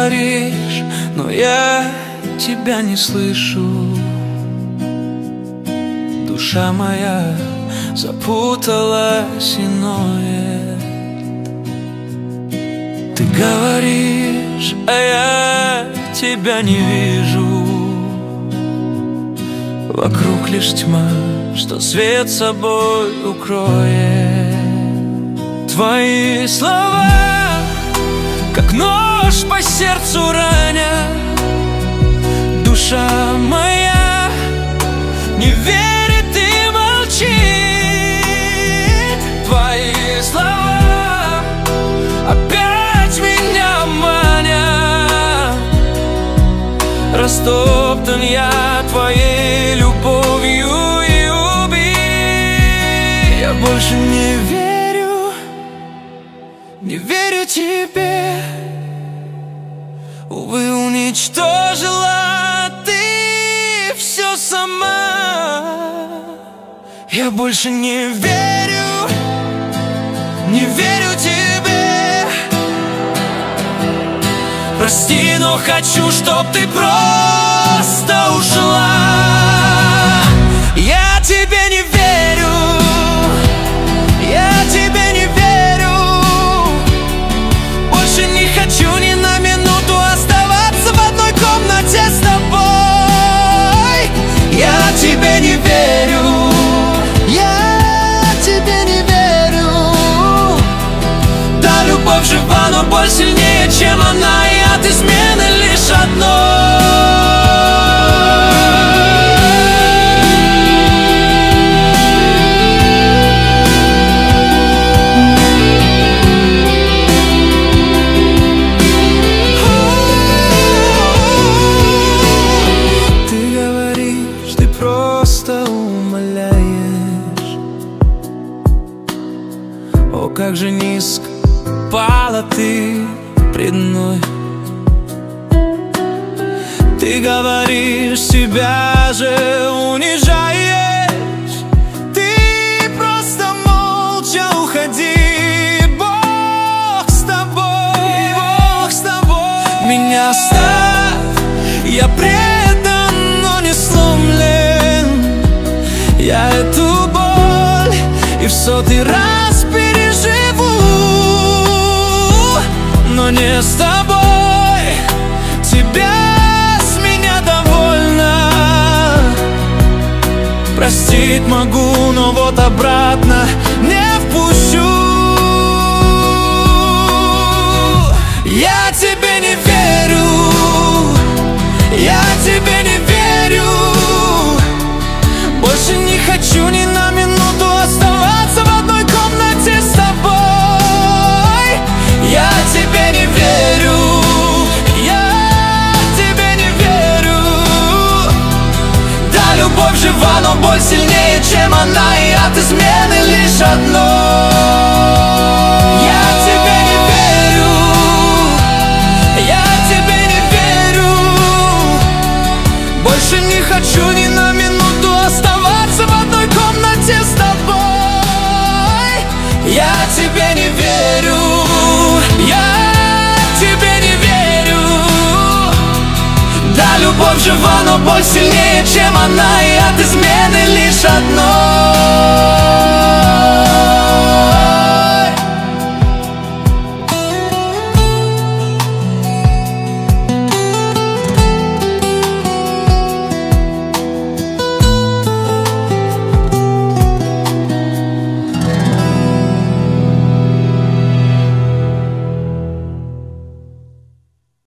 говоришь, но я тебя не слышу. Душа моя запуталась и ноет. Ты говоришь, а я тебя не вижу. Вокруг лишь тьма, что свет собой укроет. Твои слова, как нож по сердцу ранят. Душа моя не верит и молчит. Твои слова опять меня манят. Растоптан я твоей любовью и убит. Я больше не верю тебе. Увы, уничтожила ты все сама. Я больше не верю тебе. Прости, но хочу, чтоб ты просто ушла. Я тебе не верю. Я тебе не верю. Больше не хочу ни на минуту оставаться в одной комнате с тобой. Я тебе не верю. Я тебе не верю. Да, любовь жива, но боль сильнее, чем она. И от измены лишь одной. Как же низко пала ты пред мной. Ты говоришь, себя же унижаешь. Ты просто молча уходи. Бог с тобой, Бог с тобой. Меня оставь, я предан, но не сломлен. Я эту боль и в сотый раз переживу, но не с тобой. Тебя с меня довольно. Простить могу, но вот обратно не впущу. Я тебе не верю. Я тебе не верю. Больше не хочу ни на минуту оставаться в одной комнате с тобой. Я тебе не верю. Я тебе не верю. Да, любовь жива, но боль сильнее, чем она. И от измены лишь одной. Я тебе не верю. Я тебе не верю. Больше не хочу ни на минуту оставаться в одной комнате с тобой. Я тебе не верю. Я тебе не верю. Да, любовь жива, но боль сильнее, чем она. И от измены лишь одной.